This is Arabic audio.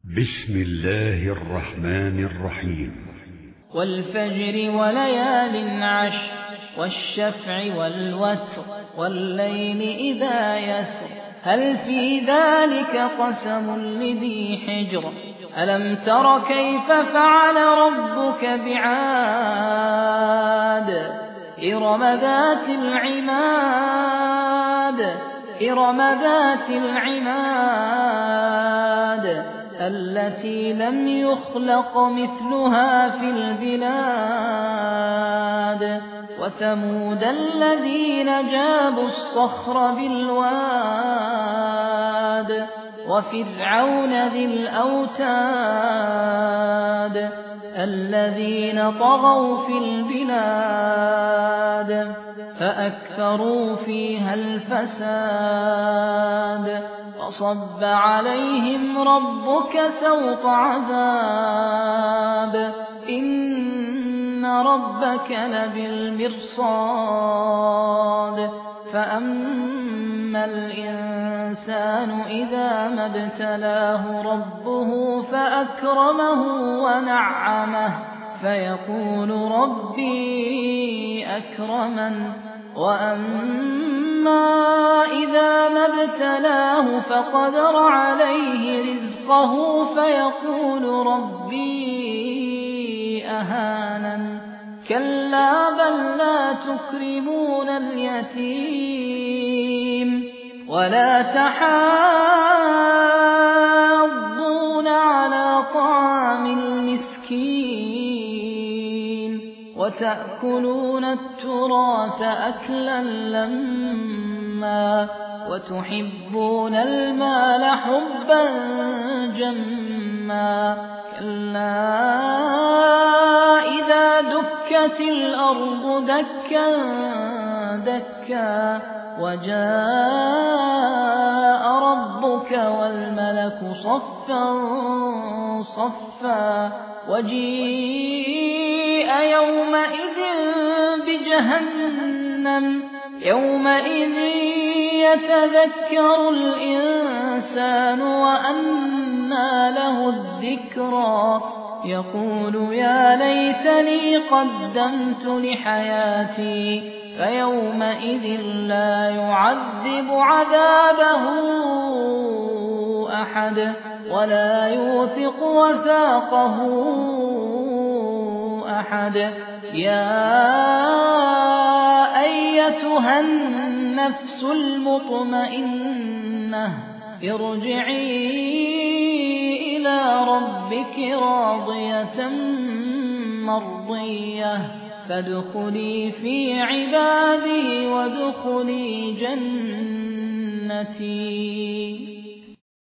بسم الله الرحمن الرحيم. والفجر وليال عشر والشفع والوتر والليل إذا يسر هل في ذلك قسم لذي حجر ألم تر كيف فعل ربك بعاد إرم ذات العماد التي لم يخلق مثلها في البلاد وثمود الذين جابوا الصخر بالواد وفرعون ذي الأوتاد الذين طغوا في البلاد فأكثروا فيها الفساد فصب عليهم ربك سوط عذاب إن ربك لبالمرصاد فأما الإنسان إذا ما ابتلاه ربه فأكرمه ونعمه فيقول ربي أكرمن وأما إذا ما ابتلاه فقدر عليه رزقه فيقول ربي أهانن كلا بل لا تكرمون اليتيم ولا تحاضون على طعام المسكين وتأكلون التراث أكلا لما وتحبون المال حبا جما كلا إذا دكت الأرض دكا دكا وجاء ربك والملك صفا صفا وجيء يومئذ بجهنم يومئذ يتذكر الإنسان وأنى له الذكرى يقول يا ليتني قدمت لحياتي فيومئذ لا يعذب عذابه أحد ولا يوثق وثاقه أحد يا أيتها النفس المطمئنة ارجعي إلى ربك راضية مرضية فادخلي في عبادي وادخلي جنتي.